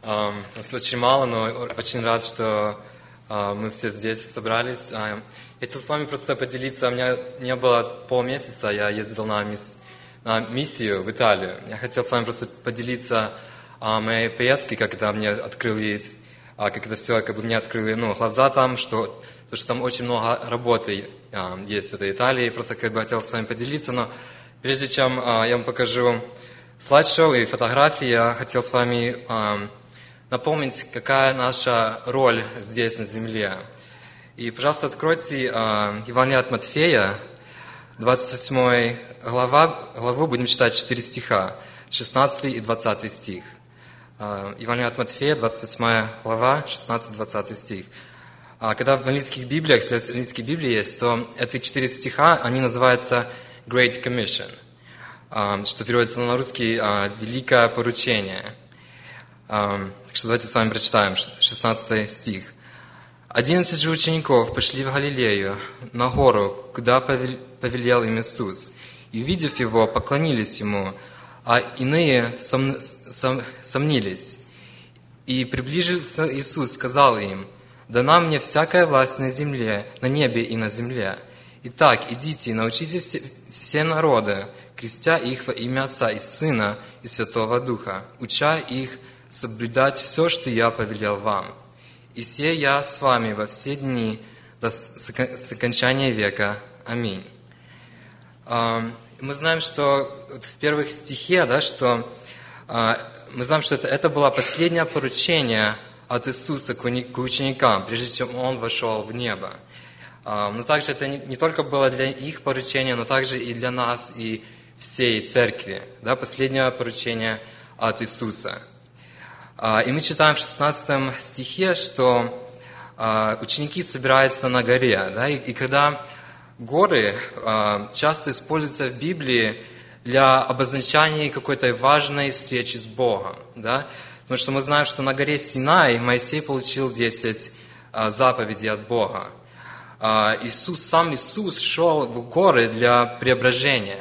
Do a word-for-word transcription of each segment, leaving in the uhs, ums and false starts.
Um, нас очень мало, но очень рад, что uh, мы все здесь собрались. Uh, я хотел с вами просто поделиться. У меня не было полмесяца, я ездил на, мисс, на миссию в Италию. Я хотел с вами просто поделиться uh, моей поездки, как это мне открылись, uh, как это все, как бы мне открыли ну, глаза там, что, то, что там очень много работы uh, есть в этой Италии. Просто как бы хотел с вами поделиться, но прежде чем uh, я вам покажу слайд-шоу и фотографии, я хотел с вами uh, напомнить, какая наша роль здесь на земле. И, пожалуйста, откройте э, Евангелие от Матфея, двадцать восьмая глава, главу будем читать четыре стиха, шестнадцатый и двадцатый стих. Э, Евангелие от Матфея, двадцать восьмая глава, шестнадцатый-двадцатый стих. Э, когда в английских библиях, если в английской библии есть, то эти четыре стиха, они называются Great Commission, э, что переводится на русский э, «Великое поручение». Так что давайте с вами прочитаем шестнадцатый стих. «Одиннадцать же учеников пошли в Галилею, на гору, куда повелел им Иисус, и, увидев Его, поклонились Ему, а иные сом, сом, сомнились. И приближился Иисус, сказал им: дана мне всякая власть на земле, на небе и на земле. Итак, идите и научите все, все народы, крестя их во имя Отца и Сына и Святого Духа, уча их соблюдать все, что я повелел вам. И се я с вами во все дни до окончания века. Аминь». Мы знаем, что в первых стихе, да, что мы знаем, что это, это было последнее поручение от Иисуса к ученикам, прежде чем Он вошел в небо. Но также это не, не только было для их поручения, но также и для нас, и всей церкви. Да, последнее поручение от Иисуса. И мы читаем в шестнадцатом стихе, что ученики собираются на горе. Да? И когда горы часто используются в Библии для обозначения какой-то важной встречи с Богом. Да? Потому что мы знаем, что на горе Синай Моисей получил десять заповедей от Бога. Иисус, сам Иисус шел в горы для преображения.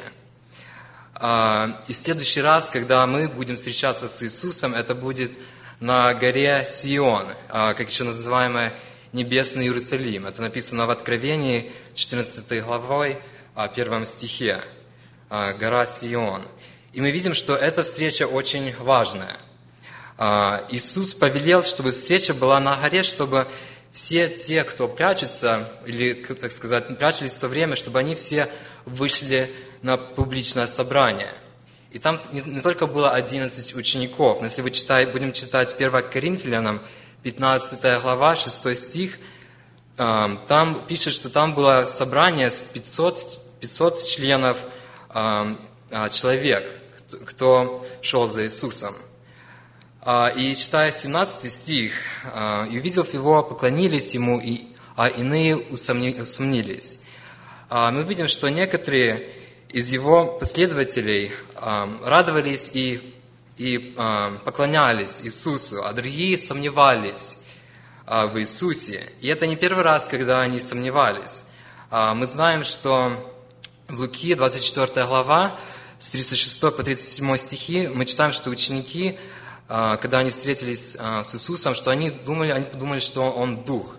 И в следующий раз, когда мы будем встречаться с Иисусом, это будет на горе Сион, как еще называемый Небесный Иерусалим. Это написано в Откровении, четырнадцатой главой, первом стихе. Гора Сион. И мы видим, что эта встреча очень важная. Иисус повелел, чтобы встреча была на горе, чтобы все те, кто прячется, или, так сказать, прячались в то время, чтобы они все вышли на публичное собрание. И там не, не только было одиннадцать учеников, но если вы читаете, будем читать первое Коринфянам, пятнадцатая глава, шестой стих, э, там пишет, что там было собрание с пятьсот, пятьсот членов э, э, человек, кто, кто шел за Иисусом. Э, и читая семнадцатый стих, э, «И увидев Его, поклонились Ему, и, а иные усомни, усомнились». Э, мы видим, что некоторые из его последователей э, радовались и, и э, поклонялись Иисусу, а другие сомневались э, в Иисусе. И это не первый раз, когда они сомневались. Э, мы знаем, что в Луки, двадцать четвёртая глава, с тридцать шестого по тридцать седьмой стихи, мы читаем, что ученики, э, когда они встретились э, с Иисусом, что они думали, они подумали, что Он Дух.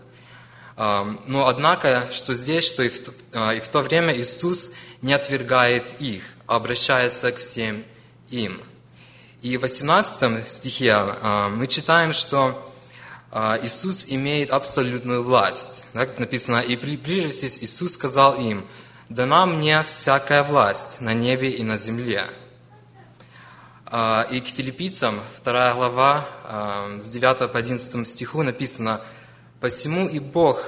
Но однако, что здесь, что и в, и в то время Иисус не отвергает их, а обращается к всем им. И в восемнадцатом стихе мы читаем, что Иисус имеет абсолютную власть. Да, как написано: «И приближившись, Иисус сказал им: дана мне всякая власть на небе и на земле». И к Филиппийцам, вторая глава, с девятого по одиннадцатому стиху написано: «Посему и Бог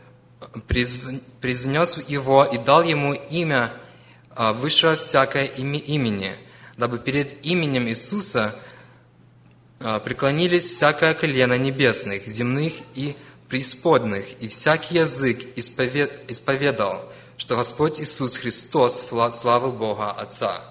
произнес Его и дал Ему имя выше всякое имени, дабы перед именем Иисуса преклонились всякое колено небесных, земных и преисподных, и всякий язык исповедал, что Господь Иисус Христос славу Бога Отца».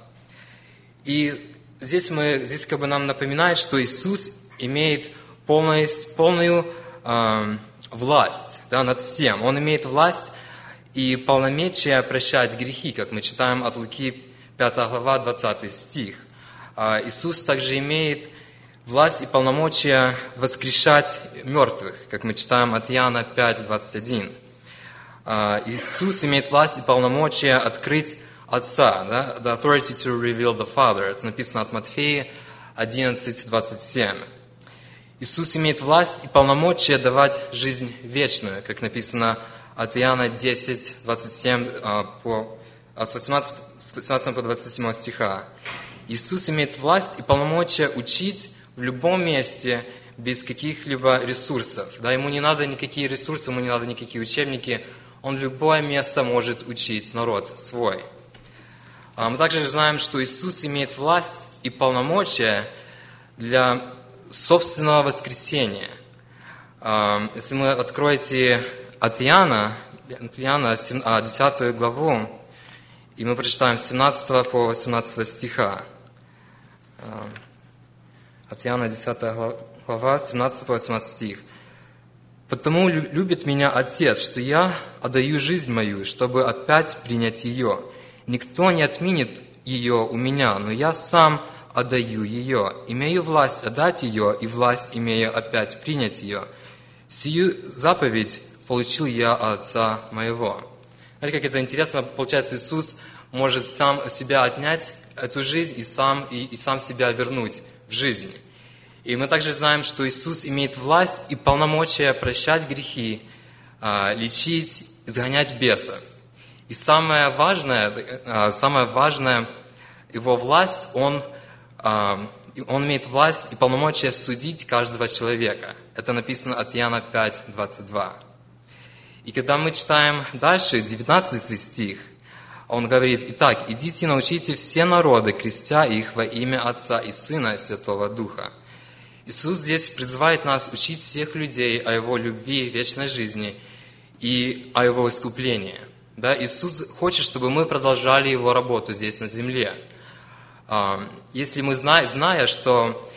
И здесь, мы, здесь как бы нам напоминает, что Иисус имеет полную, полную э, власть, да, над всем. Он имеет власть и полномочия прощать грехи, как мы читаем от Луки пятая глава, двадцатый стих. Иисус также имеет власть и полномочия воскрешать мертвых, как мы читаем от Иоанна пять двадцать один. Иисус имеет власть и полномочия открыть Отца, да? The authority to reveal the Father. Это написано от Матфея одиннадцать двадцать семь. Иисус имеет власть и полномочия давать жизнь вечную, как написано от Иоанна десять двадцать семь, по, с восемнадцатого по двадцать седьмой стиха. Иисус имеет власть и полномочия учить в любом месте без каких-либо ресурсов. Да, ему не надо никакие ресурсы, ему не надо никакие учебники. Он в любое место может учить народ свой. Мы также знаем, что Иисус имеет власть и полномочия для собственного воскресения. Если вы откроете от Иоанна, Иоанна десятую главу, и мы прочитаем с семнадцатого по восемнадцатый стиха. От Иоанна десятая глава, семнадцатый по восемнадцатый стих. «Потому любит меня Отец, что я отдаю жизнь мою, чтобы опять принять ее. Никто не отменит ее у меня, но я сам отдаю ее. Имею власть отдать ее, и власть имею опять принять ее. Сию заповедь получил я от Отца моего». Знаете, как это интересно, получается, Иисус может сам себя отнять эту жизнь и сам, и, и сам себя вернуть в жизнь. И мы также знаем, что Иисус имеет власть и полномочия прощать грехи, лечить, изгонять бесов. И самое важное, самое важное, его власть, он, он имеет власть и полномочия судить каждого человека. Это написано от Иоанна пять двадцать два. И когда мы читаем дальше, девятнадцатый стих, он говорит: «Итак, идите и научите все народы, крестя их во имя Отца и Сына и Святого Духа». Иисус здесь призывает нас учить всех людей о Его любви, вечной жизни и о Его искуплении. Да, Иисус хочет, чтобы мы продолжали Его работу здесь на земле. Если мы, зная, что,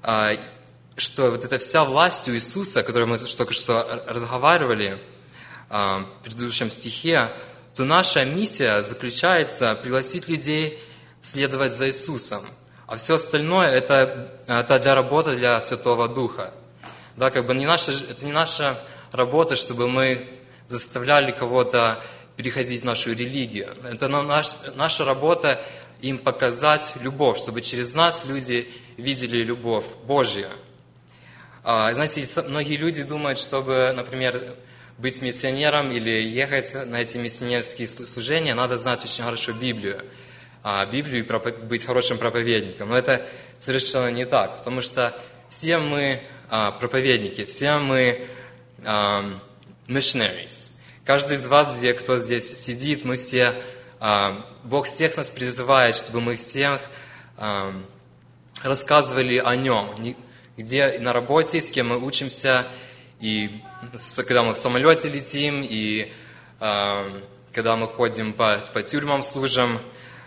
что вот эта вся власть у Иисуса, о которой мы только что разговаривали в предыдущем стихе, то наша миссия заключается пригласить людей следовать за Иисусом. А все остальное это, это для работы для Святого Духа. Да, как бы не наша, это не наша работа, чтобы мы заставляли кого-то переходить в нашу религию. Это наш, наша работа им показать любовь, чтобы через нас люди видели любовь Божью. А, знаете, многие люди думают, чтобы, например, быть миссионером или ехать на эти миссионерские служения, надо знать очень хорошо Библию. А, Библию и пропов... быть хорошим проповедником. Но это совершенно не так, потому что все мы а, проповедники, все мы а, missionaries. Каждый из вас, где, кто здесь сидит, мы все, Бог всех нас призывает, чтобы мы всех рассказывали о Нем. Где на работе, с кем мы учимся, и когда мы в самолете летим, и когда мы ходим по, по тюрьмам, служим.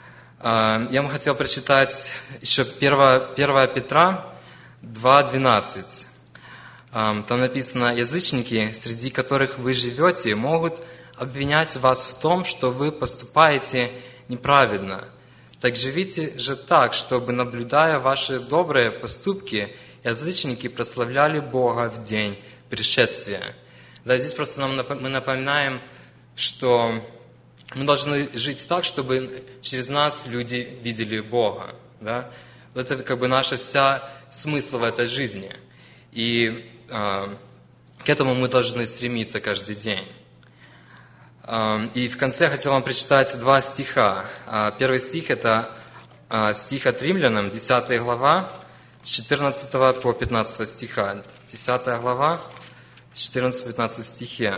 Я бы хотел прочитать еще первое Петра два двенадцать. Там написано: «Язычники, среди которых вы живете, могут обвинять вас в том, что вы поступаете неправедно. Так живите же так, чтобы, наблюдая ваши добрые поступки, язычники прославляли Бога в день пришествия». Да, здесь просто нам, мы напоминаем, что мы должны жить так, чтобы через нас люди видели Бога. Да? Это как бы наша вся смысл в этой жизни. И э, к этому мы должны стремиться каждый день. Э, и в конце я хотел вам прочитать два стиха. Э, первый стих – это э, стих от Римлянам, десятая глава, с четырнадцатого по пятнадцатый стиха. десятая глава, с четырнадцатого по пятнадцатый стихе.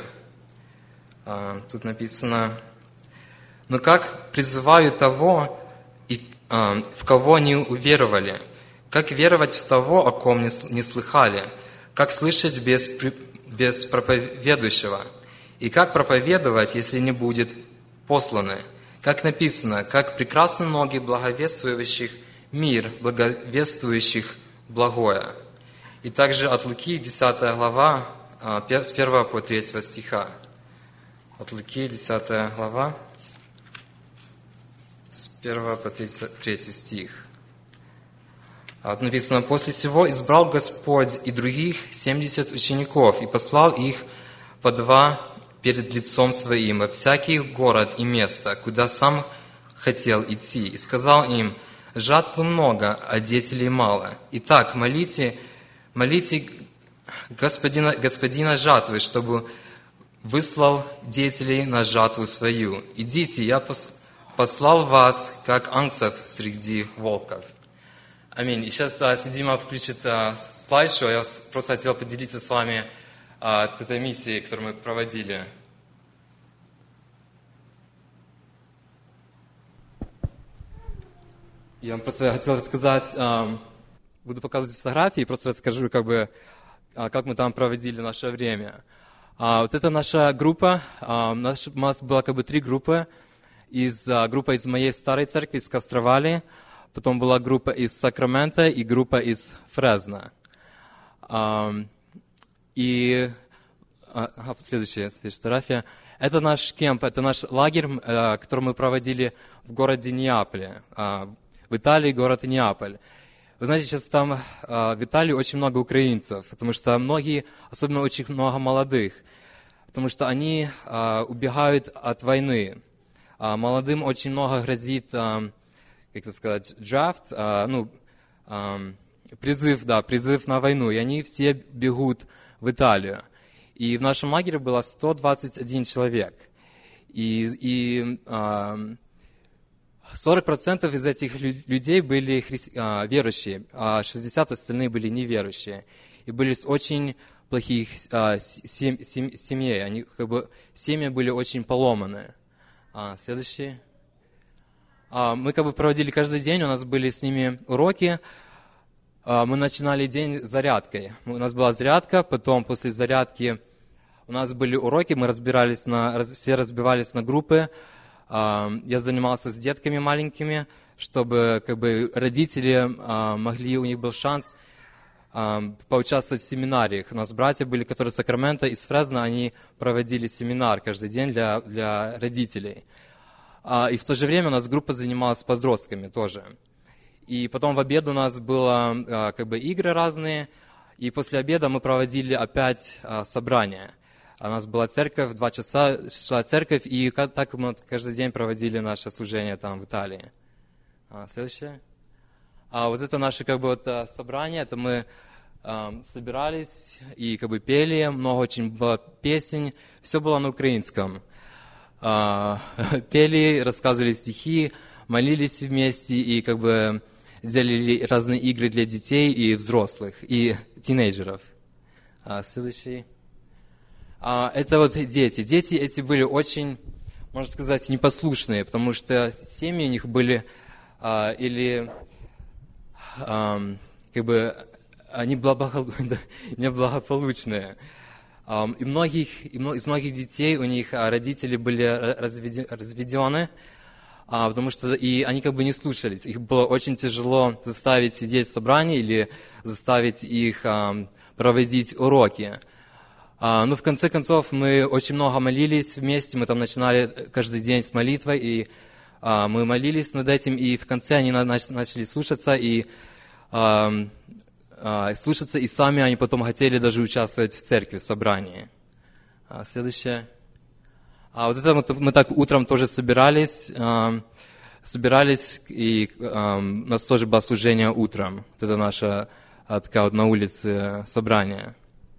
Э, тут написано: «Но как призываю того, и, э, в кого не уверовали, как веровать в того, о ком не слыхали? Как слышать без, без проповедующего? И как проповедовать, если не будет посланы? Как написано: как прекрасны ноги благовествующих мир, благовествующих благое». И также от Луки, десятая глава, с первого по третьего стиха. От Луки, десятая глава, с первого по третий стих. А вот написано: «После сего избрал Господь и других семьдесят учеников, и послал их по два перед лицом Своим во всякий город и место, куда сам хотел идти, и сказал им: жатвы много, а деятелей мало. Итак, молите, молите Господина, Господина жатвы, чтобы выслал деятелей на жатву свою. Идите, я послал вас, как ангцев среди волков». Аминь. И сейчас а, Сидима включит а, слайд-шоу. Я просто хотел поделиться с вами а, этой миссией, которую мы проводили. Я вам просто хотел рассказать, а, буду показывать фотографии, просто расскажу, как бы, а, как мы там проводили наше время. А, вот это наша группа. А, наш, у нас было как бы три группы. Из, а, группа из моей старой церкви, из Костровали. Потом была группа из Сакрамента и группа из Фресно. Um, и ага, следующая, следующая фотография. Это наш кемп, это наш лагерь, uh, который мы проводили в городе Неаполе. Uh, в Италии город Неаполь. Вы знаете, сейчас там uh, в Италии очень много украинцев, потому что многие, особенно очень много молодых, потому что они uh, убегают от войны. Uh, молодым очень много грозит... Uh, как это сказать, draft, а, ну, а, призыв, да, призыв на войну, и они все бегут в Италию. И в нашем лагере было сто двадцать один человек. И, и а, сорок процентов из этих людей были хри... а, верующие, а шестьдесят процентов остальные были неверующие. И были с очень плохих а, сем... Сем... семей, они, как бы, семьи были очень поломаны. А, следующий. Мы как бы проводили каждый день, у нас были с ними уроки. Мы начинали день зарядкой. У нас была зарядка, потом после зарядки у нас были уроки, мы разбирались на, все разбивались на группы. Я занимался с детками маленькими, чтобы как бы родители могли, у них был шанс поучаствовать в семинариях. У нас братья были, которые из Сакрамента, из Фресно, они проводили семинар каждый день для, для родителей. И в то же время у нас группа занималась с подростками тоже. И потом в обед у нас было как бы игры разные, и после обеда мы проводили опять собрание. У нас была церковь, два часа шла церковь, и так мы каждый день проводили наше служение там в Италии. Следующее. А вот это наше как бы вот собрание, это мы собирались и как бы пели, много очень было песен, все было на украинском. Пели, рассказывали стихи, молились вместе и как бы делали разные игры для детей и взрослых, и тинейджеров. Следующий. Это вот дети. Дети эти были очень, можно сказать, непослушные, потому что семьи у них были или как бы неблагополучные. И многих, из многих детей у них родители были разведены, потому что и они как бы не слушались. Их было очень тяжело заставить сидеть в собрании или заставить их проводить уроки. Но в конце концов мы очень много молились вместе, мы там начинали каждый день с молитвой, и мы молились над этим, и в конце они начали слушаться, и слушаться, и сами они потом хотели даже участвовать в церкви, в собрании. Следующее. А вот это мы, мы так утром тоже собирались, собирались, и у нас тоже было служение утром. Вот это наше такая вот на улице собрание.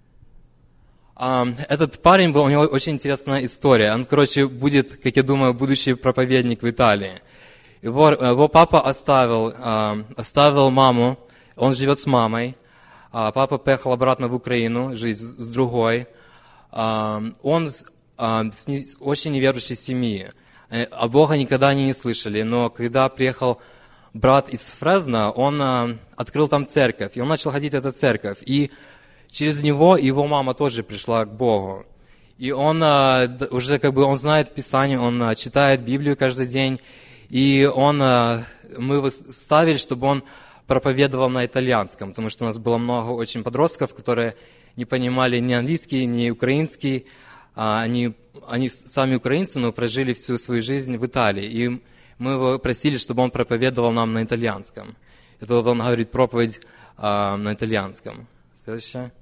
Этот парень был, у него очень интересная история. Он, короче, будет, как я думаю, будущий проповедник в Италии. Его, его папа оставил, оставил маму. Он живет с мамой. Папа поехал обратно в Украину, жить с другой. Он с очень неверующей семьи. О Бога никогда они не слышали. Но когда приехал брат из Фресно, он открыл там церковь. И он начал ходить в эту церковь. И через него его мама тоже пришла к Богу. И он уже как бы он знает Писание, он читает Библию каждый день. И он, мы его ставили, чтобы он проповедовал на итальянском, потому что у нас было много очень подростков, которые не понимали ни английский, ни украинский. Они, они сами украинцы, но прожили всю свою жизнь в Италии. И мы его просили, чтобы он проповедовал нам на итальянском. Это вот он говорит проповедь а, на итальянском. Следующее.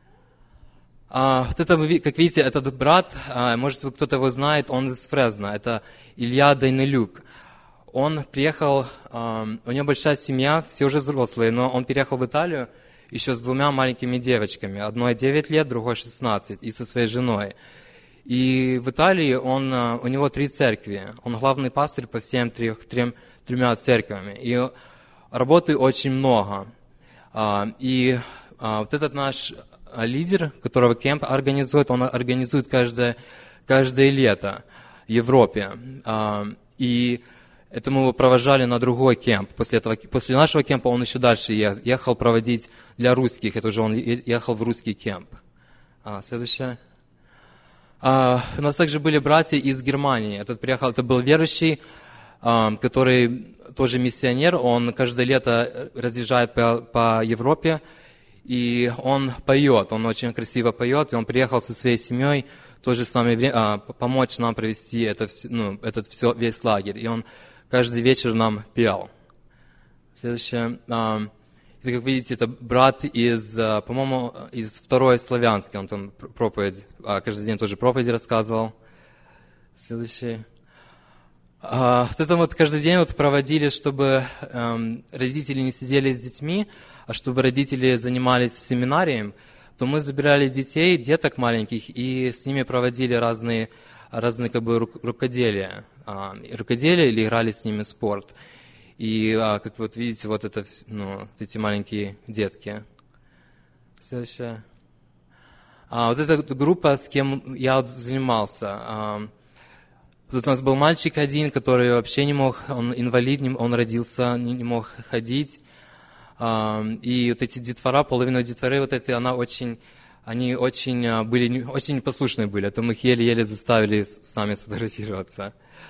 А, вот это, как видите, этот брат, а, может, кто-то его знает, он из Фресно. Это Илья Дайнелюк. Он приехал, а, у него большая семья, все уже взрослые, но он переехал в Италию еще с двумя маленькими девочками. Одной девять лет, другой шестнадцать, и со своей женой. И в Италии он, у него три церкви. Он главный пастырь по всем трех, трем, тремя церквями. И работы очень много. И вот этот наш лидер, которого кемп организует, он организует каждое, каждое лето в Европе. И это мы его провожали на другой кемп. После, этого, после нашего кемпа он еще дальше ехал проводить для русских. Это уже он ехал в русский кемп. Следующее. Uh, у нас также были братья из Германии. Этот приехал, это был верующий, uh, который тоже миссионер. Он каждое лето разъезжает по, по Европе, и он поет, он очень красиво поет, и он приехал со своей семьей тоже с нами uh, помочь нам провести это, ну, этот все, весь лагерь. И он каждый вечер нам пел. Следующее. Uh, Как видите, это брат из, по-моему, из второй славянской, он там проповедь, каждый день тоже проповеди рассказывал. Следующий. Вот это вот каждый день вот проводили, чтобы родители не сидели с детьми, а чтобы родители занимались семинарием, то мы забирали детей, деток маленьких, и с ними проводили разные, разные как бы рукоделия, рукоделия или играли с ними в спорт. И, а, как вы вот видите, вот это, ну, эти маленькие детки. Следующее. А, вот эта группа, с кем я вот занимался. А, тут у нас был мальчик один, который вообще не мог, он инвалид, он родился, не, не мог ходить. А, и вот эти детвора, половина детворы, вот эти, она очень, они очень были, очень непослушные были. А то мы их еле-еле заставили с нами сфотографироваться.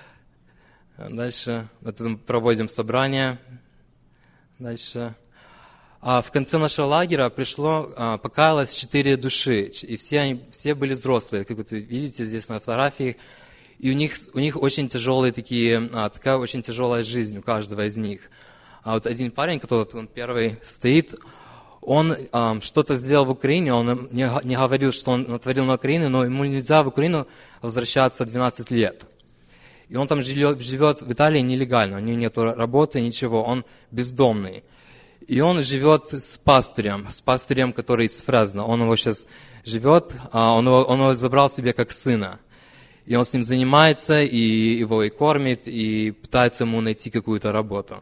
Дальше мы проводим собрание. Дальше. А в конце нашего лагеря пришло, покаялось четыре души, и все они все были взрослые, как вы видите здесь на фотографии. И у них, у них очень тяжелые такие, такая очень тяжелая жизнь у каждого из них. А вот один парень, который он первый стоит, он а, что-то сделал в Украине, он не, не говорил, что он натворил на Украине, но ему нельзя в Украину возвращаться двенадцать лет. И он там живет, живет в Италии нелегально, у него нет работы, ничего, он бездомный. И он живет с пастырем, с пастырем, который из Фресно. Он его сейчас живет, он его, он его забрал себе как сына. И он с ним занимается, и его и кормит, и пытается ему найти какую-то работу.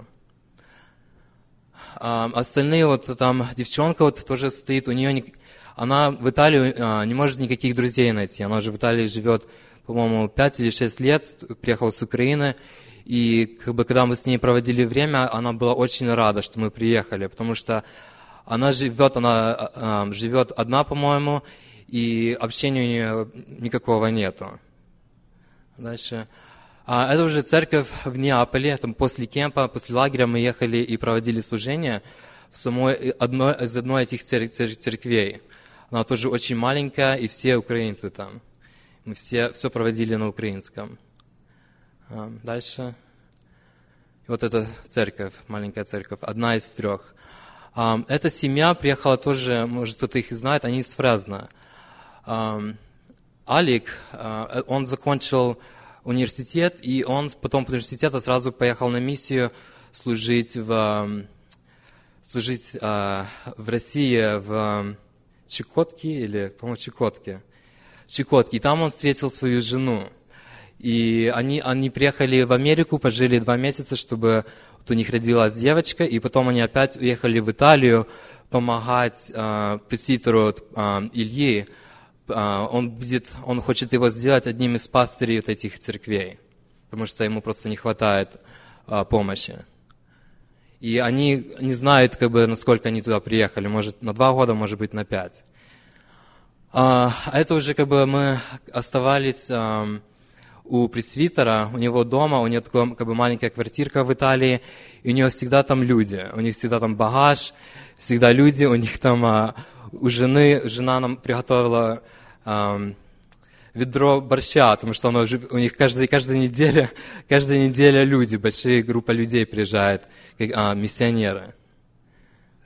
А остальные, вот там девчонка вот тоже стоит, у нее, не, она в Италию не может никаких друзей найти, она же в Италии живет, по-моему, пять или шесть лет, приехала с Украины, и как бы, когда мы с ней проводили время, она была очень рада, что мы приехали, потому что она живет, она э, живет одна, по-моему, и общения у нее никакого нету. Дальше. А это уже церковь в Неаполе, там после кемпа, после лагеря мы ехали и проводили служение в самой одной из одной этих цер- цер- церквей. Она тоже очень маленькая, и все украинцы там. Мы все, все проводили на украинском. Дальше. И вот эта церковь, маленькая церковь, одна из трех. Эта семья приехала тоже, может, кто-то их знает, они из Фресно. Алик, он закончил университет, и он потом после университета сразу поехал на миссию служить в, служить, в России, в Чукотке, или, по-моему, Чукотке. Чукотке. И там он встретил свою жену. И они, они приехали в Америку, пожили два месяца, чтобы вот у них родилась девочка, и потом они опять уехали в Италию помогать э, пресвитеру э, Ильи. Э, он, будет, он хочет его сделать одним из пастырей вот этих церквей, потому что ему просто не хватает э, помощи. И они не знают, как бы, насколько они туда приехали, может, на два года, может быть, на пять. А это уже как бы мы оставались э, у пресвитера, у него дома, у него такая как бы маленькая квартирка в Италии, и у него всегда там люди, у них всегда там багаж, всегда люди, у них там, э, у жены, жена нам приготовила э, ведро борща, потому что оно, у них каждая, каждая неделя, каждая неделя люди, большая группа людей приезжает, как э, миссионеры.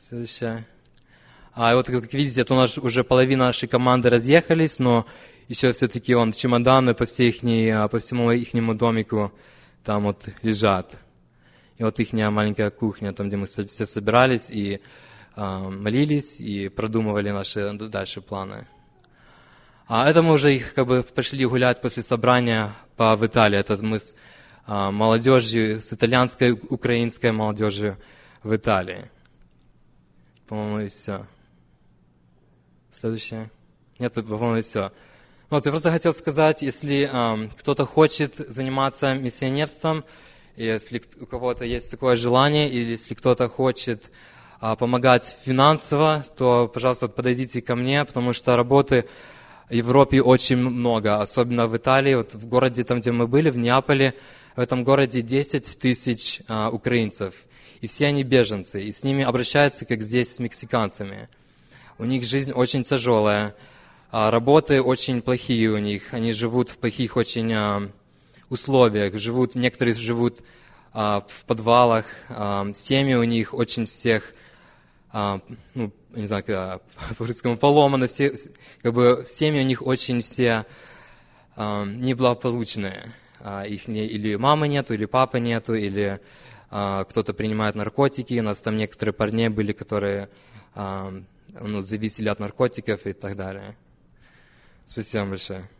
Следующее. А вот, как видите, это у нас уже половина нашей команды разъехались, но еще все-таки он чемоданы по, всей ихней, по всему ихнему домику там вот лежат. И вот их маленькая кухня, там, где мы все собирались и э, молились, и продумывали наши дальше планы. А это мы уже их как бы пошли гулять после собрания по, в Италии. Это мы с э, молодежью, с итальянской, украинской молодежью в Италии. По-моему, и все. Следующее. Нет, по-моему, и все. Вот, я просто хотел сказать, если э, кто-то хочет заниматься миссионерством, если у кого-то есть такое желание, или если кто-то хочет э, помогать финансово, то, пожалуйста, вот подойдите ко мне, потому что работы в Европе очень много, особенно в Италии. Вот в городе, там, где мы были, в Неаполе, в этом городе десять тысяч э, украинцев. И все они беженцы, и с ними обращаются, как здесь с мексиканцами. У них жизнь очень тяжелая, работы очень плохие у них, они живут в плохих очень условиях, живут, некоторые живут в подвалах, семьи у них очень всех, ну, не знаю, как по-русски, поломаны, все, как бы семьи у них очень все неблагополучные. Их не, или мамы нету, или папы нету, или а, кто-то принимает наркотики. У нас там некоторые парни были, которые а, ну, зависели от наркотиков и так далее. Спасибо вам большое.